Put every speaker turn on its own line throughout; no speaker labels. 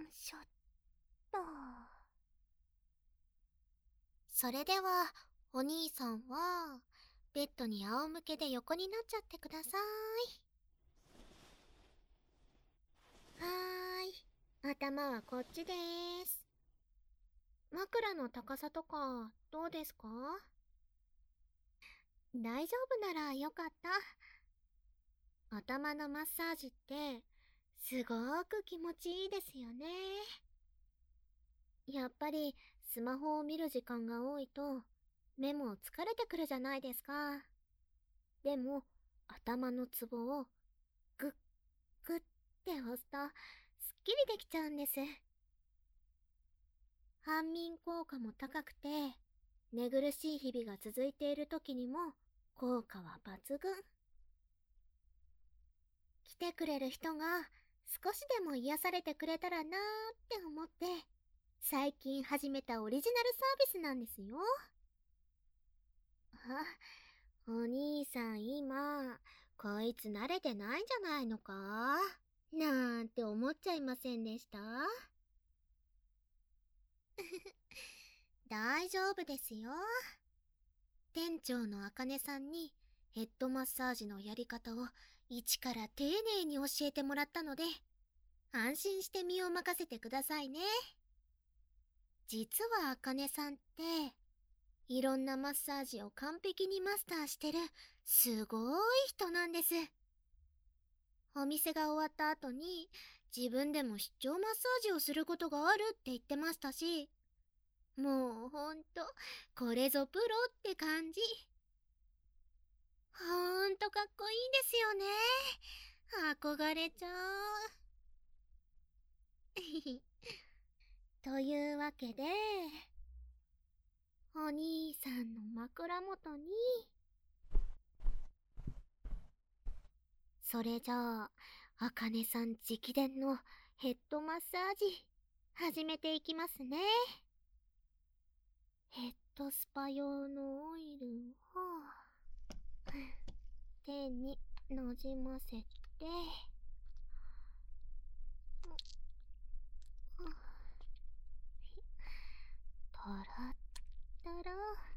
しょっと。それでは、お兄さんは、ベッドに仰向けで横になっちゃってください。はーい。頭はこっちでーす。枕の高さとか、どうですか？大丈夫ならよかった。頭のマッサージって、すごーく気持ちいいですよね。やっぱり、スマホを見る時間が多いと、目も疲れてくるじゃないですか。でも、頭のツボをグッグッって押すと、すっきりできちゃうんです。安眠効果も高くて、寝苦しい日々が続いている時にも、効果は抜群。来てくれる人が少しでも癒されてくれたらなーって思って、最近始めたオリジナルサービスなんですよ。あ、お兄さん今、こいつ慣れてないんじゃないのかなんて思っちゃいませんでした？大丈夫ですよ。店長のあかねさんにヘッドマッサージのやり方を一から丁寧に教えてもらったので、安心して身を任せてくださいね。実はあかねさんって、いろんなマッサージを完璧にマスターしてるすごい人なんです。お店が終わった後に自分でも出張マッサージをすることがあるって言ってましたし、もうほんと、これぞプロって感じ。ほんとかっこいいですよね。憧れちゃう。というわけで、お兄さんの枕元に、それじゃあ、あかねさん直伝のヘッドマッサージ、始めていきますね。ヘッドスパ用のオイルを、手になじませて、たらったら、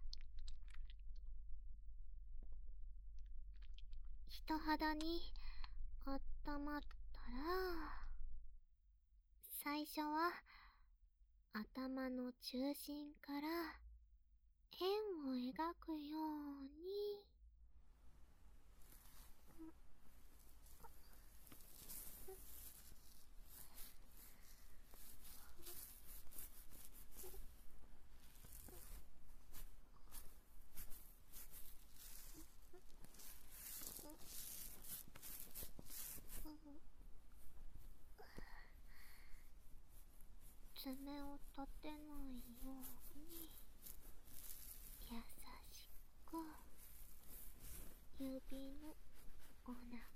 人肌にあったまったら、最初は頭の中心から円を描くように、爪を立てないように優しく指のお腹で、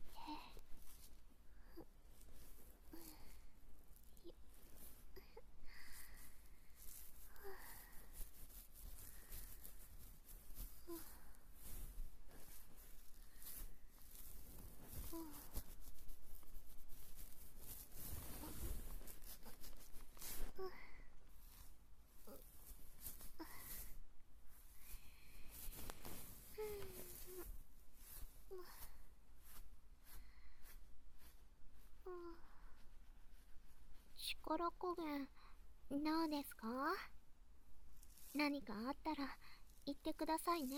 力加減どうですか？何かあったら言ってくださいね。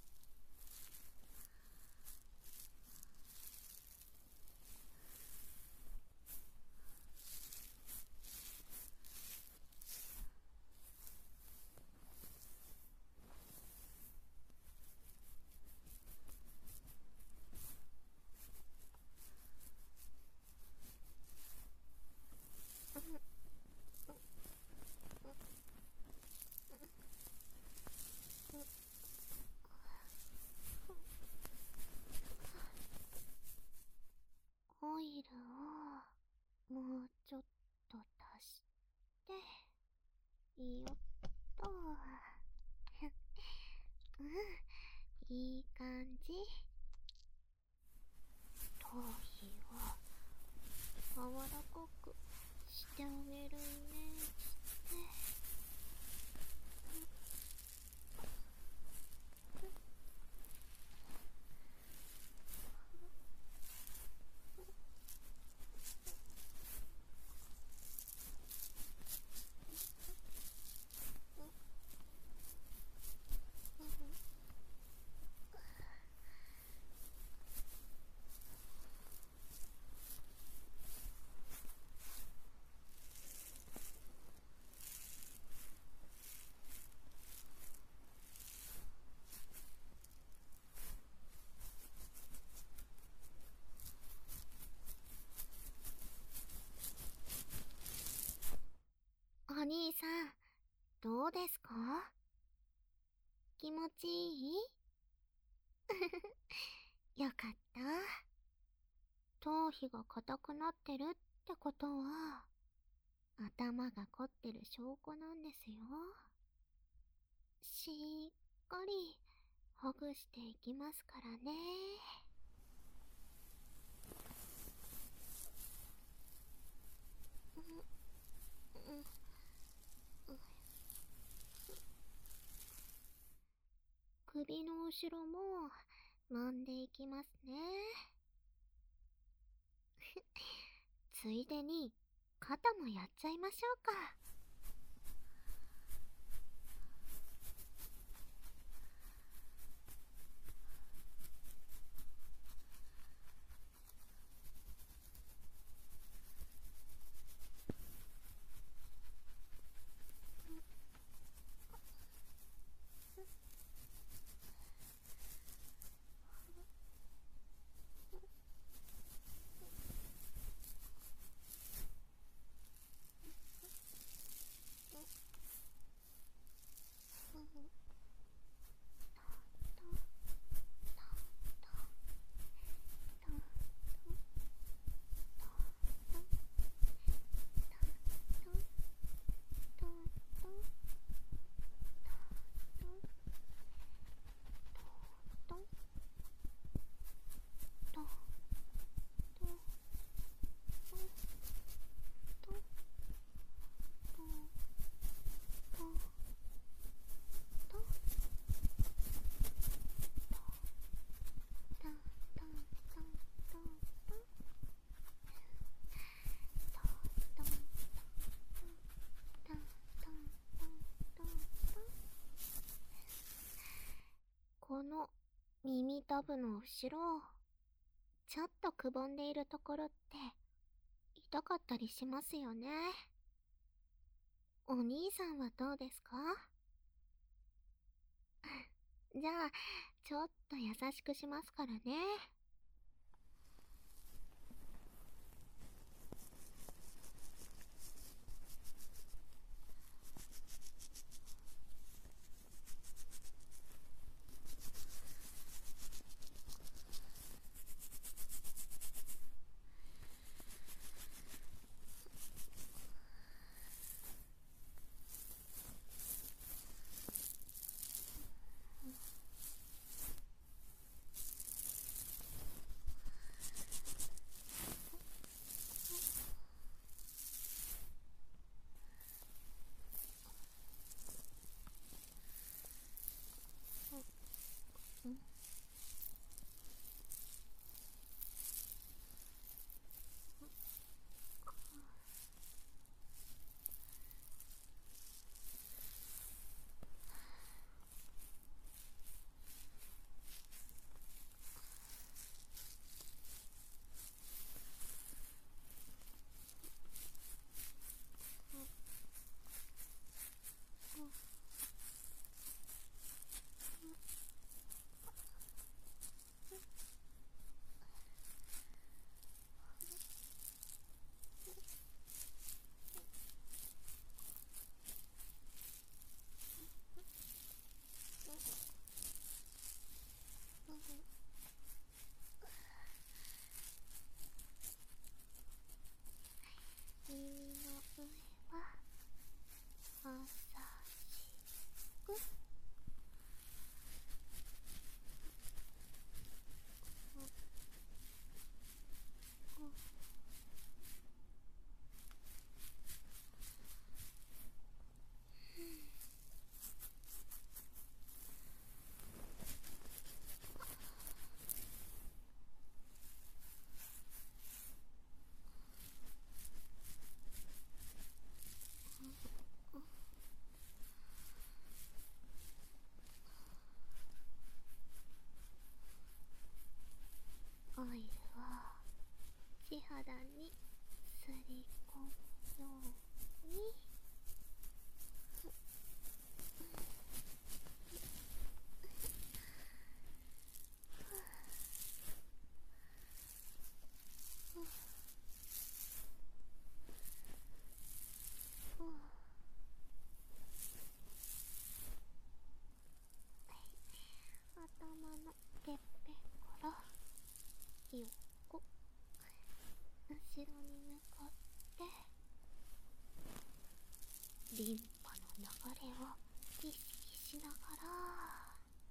オイルをもうちょっと足して、よっと。うん、いい感じ。頭皮を柔らかくしてあげるねって。お兄さん、どうですか？気持ちいい？よかった。頭皮が硬くなってるってことは、頭が凝ってる証拠なんですよ。しっかりほぐしていきますからね。うんうん首の後ろも揉んでいきますね。ついでに肩もやっちゃいましょうか。この耳たぶの後ろ、ちょっとくぼんでいるところって痛かったりしますよね。お兄さんはどうですか？じゃあ、ちょっと優しくしますからね。 このように。頭のてっぺんから横、後ろに向かってリンパの流れを意識しながら、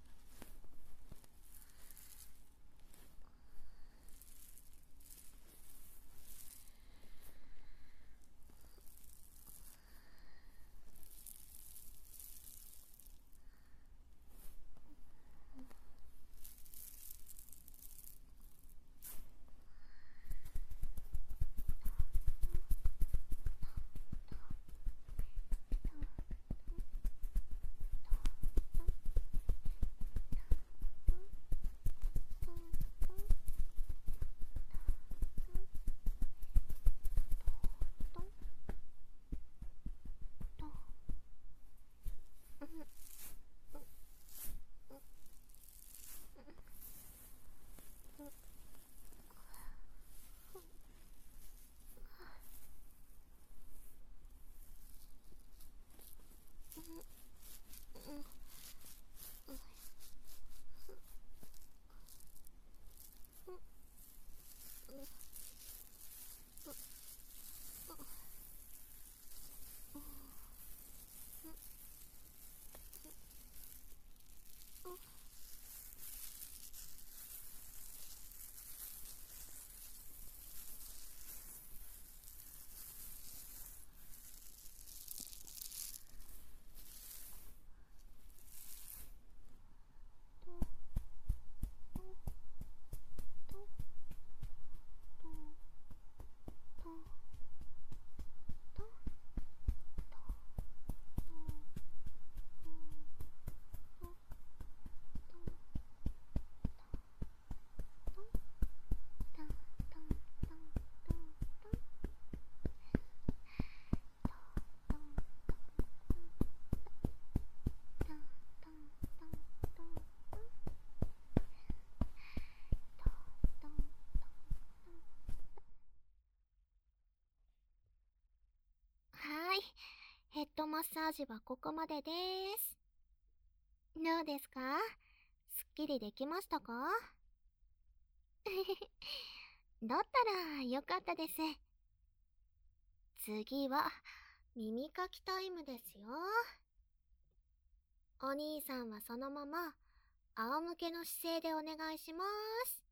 はい、ヘッドマッサージはここまでです。どうですか？すっきりできましたか？だったらよかったです。次は耳かきタイムですよ。お兄さんはそのまま仰向けの姿勢でお願いします。